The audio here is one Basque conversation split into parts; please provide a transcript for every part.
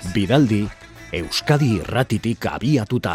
Bidaldi, Euskadi Irratitik abiatuta.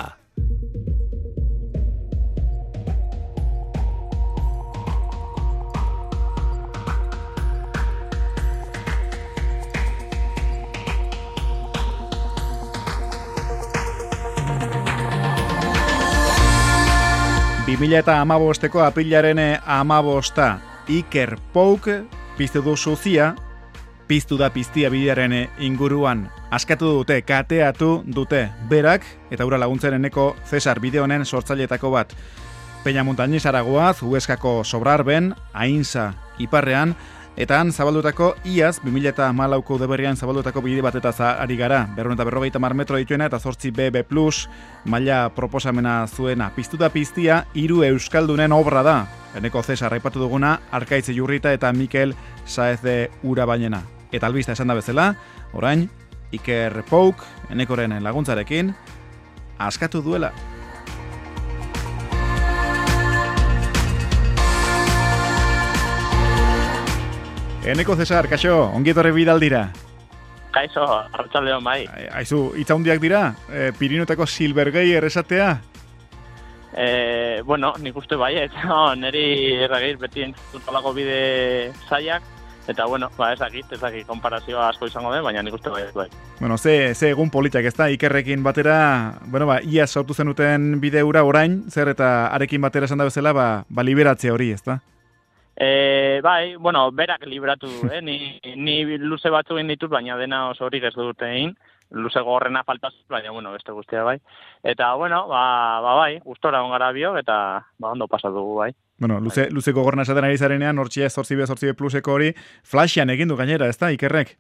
Eta 2015ko apilaren 15 Iker Pouk piztu du suzia, piztu da piztia bidearen inguruan. Askatu dute, kateatu dute berak, eta ura laguntzareneko Cesar bideo honen sortzaileetako bat. Peñamontañez Aragoaz, Hueskako Sobrarben, Ainsa iparrean, eta han zabaldutako iaz, 2014ko udaberrian zabaldutako bide batetaz ari gara. 250 metro dituena eta 8 BB+, maila proposamena zuena. Piztu da piztia, 3 euskaldunen obra da. Eneko Cesar aipatu duguna, Arkaitz Jurrita eta Mikel Saez de Urabainena. Eta albista esan da bezala, orain, Iker Pouk, enekoren laguntzarekin, askatu duela. Eneko Cesar, kaixo, ongi etorri Bidaldira. Kaixo, arratsaldeon bai. Aizu, hitza hundiak dira, Pirinotako Silvergeier esatea? Bueno, nik uste bai, eta niri erragir beti entzutolako bide zaiak, eta bueno, ezakit, konparazioa asko izango den, baina nik uste bai. Bueno, ze egun politak ez da, Ikerrekin batera, bueno, ia sortu zenuten bideura orain, zer eta arekin batera esan da bezala, liberatzea hori, ez da? Bai, bueno, berak libratu du, ni luze batzu egin ditut, baina dena oso hori ez dut egin, luze gogorrena faltaz, baina, bueno, beste guztia bai. Eta, bueno, bai, gustora ongara bio, eta, ondo pasatu dugu, bai. Bueno, luze gogorrena esaten ari zarenean, hortxia 8B pluseko hori, flashean egin du gainera, ez da, Ikerrek?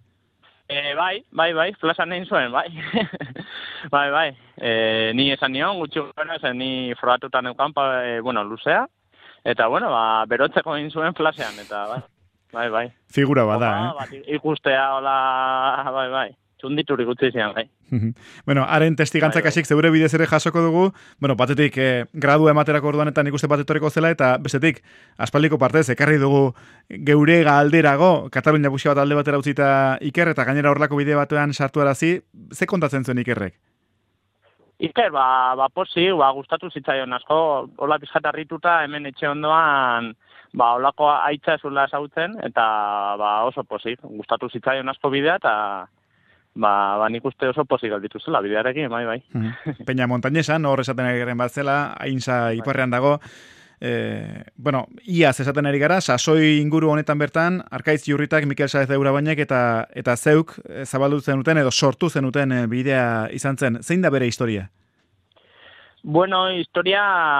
Bai, flashan egin zuen, bai. bai. Ni esan nion, gutxi gara, zen ni frogatutan eukan, bueno, luzea. Eta, bueno, berotzeko egin zuen flashean, eta, bai. Figura bada, Ikustea, hola, bai. Txunditurik utzi zian, bai. Bueno, haren testigantzak hasik zeure bidez ere jasoko dugu, bueno, batetik gradu ematerako orduan eta nik uste bat etorriko zela, eta bestetik, aspaldiko partez, ekarri dugu geure alderago, Katalunia buxia bat alde batera utzita Iker, eta gainera horlako bide batean sartu arazi, ze kontatzen zuen Ikerrek? Iker, posi, gustatu zitzaion asko, hola pizkat harrituta hemen etxe ondoan, holako aitza zula zautzen, eta oso posi, gustatu zitzaion asko bidea, eta nik uste oso posi galditu zela bidearekin, bai. Peñamontañesan, hor esaten ari garen bat zela, Ainsa iparrean dago, bueno, iaz esaten ari gara, sasoi inguru honetan bertan, Arkaitz Jurritak, Mikel Saez de Urabainek eta zeuk zabaldu zenuten edo sortu zenuten bidea izan zen. Zein da bere historia? Bueno, historia,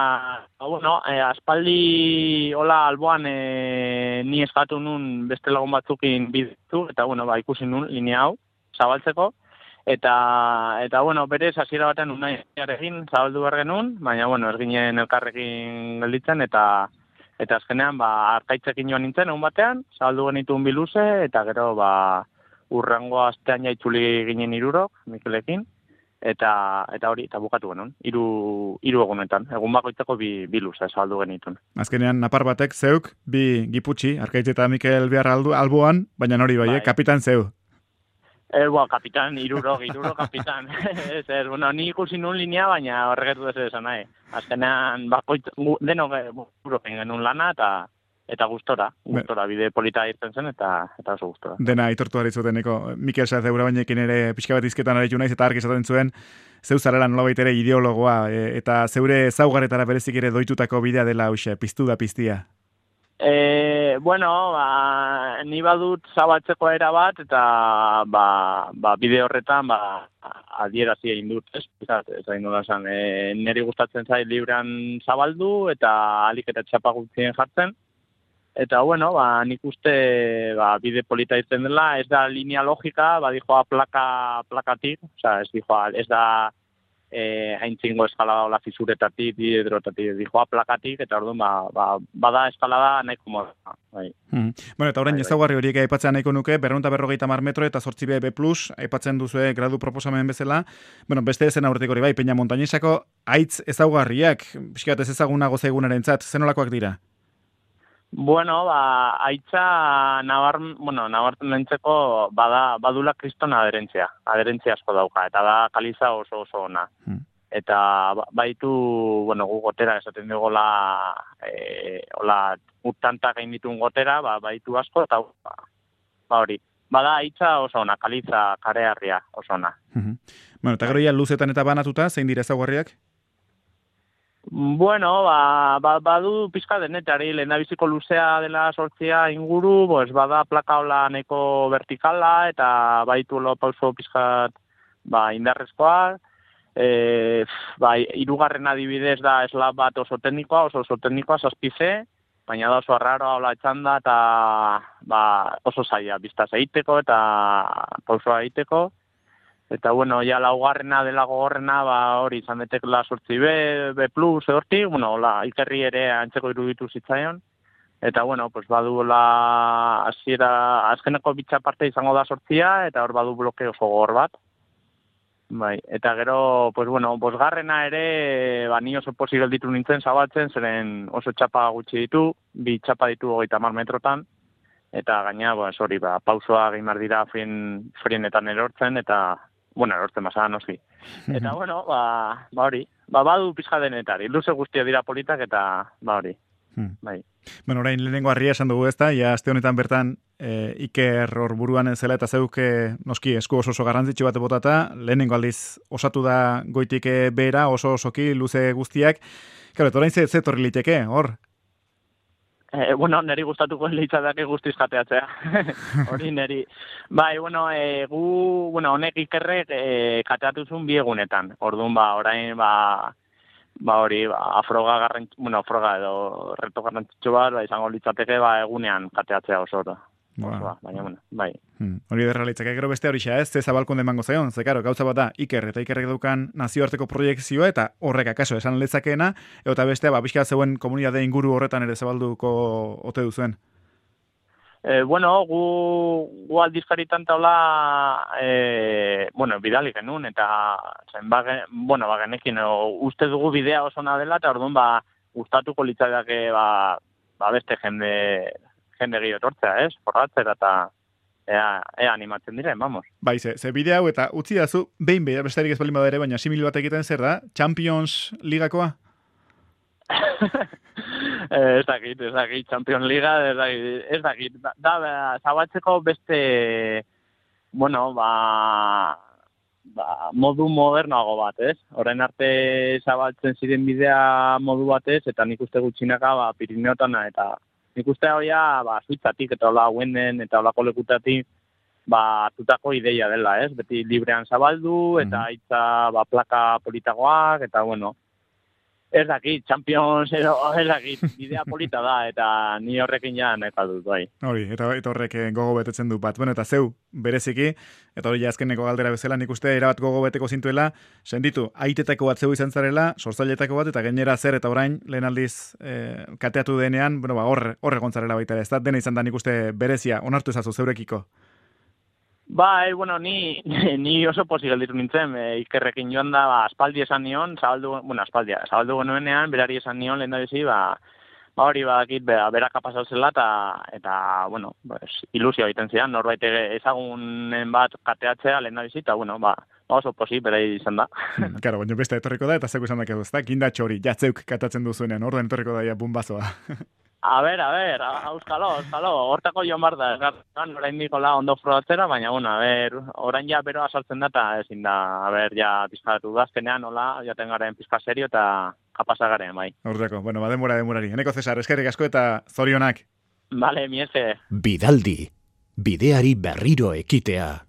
aspaldi hola alboan ni eskatu nun beste lagun batzukin bidetu, eta ikusi nun linea hau, zabaltzeko. Eta bueno, berez hasiera batean unaiarekin zabaldu behar genuen, baina, ez ginen elkarrekin gelditzen, eta azkenean, Arkaitzekin joan nintzen, egun batean, zabaldu genituen biluze, eta gero, urrengo astean jaitzuli ginen 3, Mikelekin, eta hori, eta bukatu genuen, 3 egunetan, egun bakoitzeko biluze zabaldu genituen. Azkenean, napar batek zeuk, 2 Giputxi, Arkaitze eta Mikel behar alboan, baina hori bai, kapitan zeu. Kapitan, 3 kapitan. Ni ikusi nun linea, baina horregetu ez esan nahi. Azkenean, denok buroken genuen lana, eta gustora bide polita irten zen, eta oso gustora. Dena, itortu zuteneko, Mikel Saez de Urabainekin ere pixka bat izketan aritu naiz, eta argi esaten zuen, zeu zarela nolabait ere ideologoa, eta zeure zaugarretara berezik ere doitutako bidea dela, piztu da piztia. Ni badut zabaltzeko era bat, eta bide horretan adierazi egin dut, ez egin nola esan, niri gustatzen zait librean zabaldu, eta alik eta txapagutzien jartzen, eta nik uste bide polita izten dela, ez da linea logika, dijoa plakatik, ez da haintzingo eskalada hola fisuretatik, hidrotatik, dijoa plakatik, eta orduan, bada eskalada nahiko moda. Bueno, eta orain ezaugarri horiek aipatzea nahiko nuke, 250 metro eta 8 BB+, aipatzen duzue gradu proposamen bezala, bueno, beste ezen aurretik hori bai, Peñamontañesako aitz ezaugarriak, pixkat ez ezagunago zaigunarentzat, zenolakoak dira? Bueno, aitza nabartzen nintzeko badula kriston aderentzia asko dauka, eta da kaliza oso ona. Eta baitu, gu gotera esaten dugola, hola, urtantak egin ditun gotera, baitu asko, eta hori. Bada aitza oso ona, kaliza kareharria oso ona. Bueno, eta gero ja luzetan eta banatuta, zein dira ezaugarriak? Bueno, badu pizka denetari, lehendabiziko luzea dela 8 inguru, bada plaka hola neko vertikala, eta baitu lo pauso pizkat indarrezkoa. Hirugarren adibidez da slab bat oso teknikoa, 6C, baina da oso arraroa hola etxanda, eta oso zaila, biztaz egiteko eta pausoa egiteko. Eta, bueno, ja laugarrena dela gogorrena, hori izan detekla 8B, B+, horti, hola, ikerri ere antzeko iruditu zitzaion. Eta, bueno, badu azkeneko bitxa parte izango da 8a, eta hor badu bloke oso gogor bat. Bai, eta gero, bosgarrena ere, ni oso posi gelditu nintzen zabaltzen, zeren oso txapa gutxi ditu, 2 txapa ditu 30 metrotan, eta gaina, hori, pausoa geimar dira frienetan erortzen, eta erortzen basada noski. Eta, hori, badu pizka denetari, luze guztia dira politak, eta, hori, bai. Bueno, orain lehenengo harria esan dugu ezta, ja aste honetan bertan Iker hor buruan zela eta zeuke noski esku oso garrantzitsu bat botata, lehenengo aldiz osatu da goitik behera, oso osoki luze guztiak. Claro, orain ze torri liteke, hor? Neri gustatuko litzateke guztiz jateatzea. Hori neri. Bai, honek Ikerrek kateatu zuen 2 egunetan. Orduan, orain, hori, afroga edo reto garrantzitsu bat, izango litzateke, egunean kateatzea oso. Baina, bai. Hori derra litzake, gero beste hori ez, ze zabalkunde emango zaion, ze karo, gauza bat da, Iker eta Ikerrek daukan nazioarteko proiekzioa, eta horrek akaso esan lezakeena, eta bestea, pixka zeuen komunidade inguru horretan ere zabalduko ote duzuen. Gu aldizkaritan taula, bidali genuen, eta bagenekin, uste dugu bidea oso na dela, eta orduan, gustatuko litzateke, beste jende gehiago etortzea, forratzera, eta ea animatzen diren, vamos. Bai, ze bide hau, eta utzi dazu, behin besterik ez balin badere, baina simil bat egiten zer da, Champions Ligakoa? Ez dakit, Champions Liga, ez dakit. Da, zabatzeko beste, modu modernoago bat, ez? Orain arte zabaltzen ziren bidea modu batez, eta nik uste gutxinaka, Pirineotana, eta nik uste hoia, Suitzatik, eta hola Wenden, eta hola kolekutatik, tutako ideia dela, ez? Beti librean zabaldu, eta aitza, plaka politagoak, eta, ez dakit, Champions, ez dakit, bidea polita da, eta ni horrekin ja nahi dut, bai. Hori, eta horrek gogo betetzen du bat. Bueno, eta zeu, bereziki, eta hori azkeneko galdera bezala, nik uste erabat gogo beteko zintuela, senditu, aitetako bat zeu izan zarela, sortzailetako bat, eta gainera zer, eta orain, lehen aldiz kateatu denean, horre gontzarela baita, ez da, dena izan da nik uste berezia, onartu ezazu zeurekiko. Bai, ni oso posi gelditu nintzen, Ikerrekin joan da, aspaldi esan nion, zabaldu genuenean, berari esan nion, lehen da bizi, hori badakit, bera kapasau zela, eta ilusio egiten zidan, norbait ezagunen bat kateatzea, lehen da bizi, eta, oso posi, bera izan da. Karo, baina beste etorriko da, eta zeu izan dakegu, ez da, gindatxo hori, jatzeuk katatzen duzuenean, orduan etorriko da, ja, bumbazoa. A ver, auskalo, hortako joan bar da, orain dikola ondo frogatzera, baina, orain ja beroa sartzen da, eta ezin da, ja pizkatu dazkenean, jaten garen pizka serio, eta kapasa garen, bai. Horreko, demorari. Eneko Cesar, eskerrik asko eta zorionak. Vale, miese. Bidaldi, bideari berriro ekitea.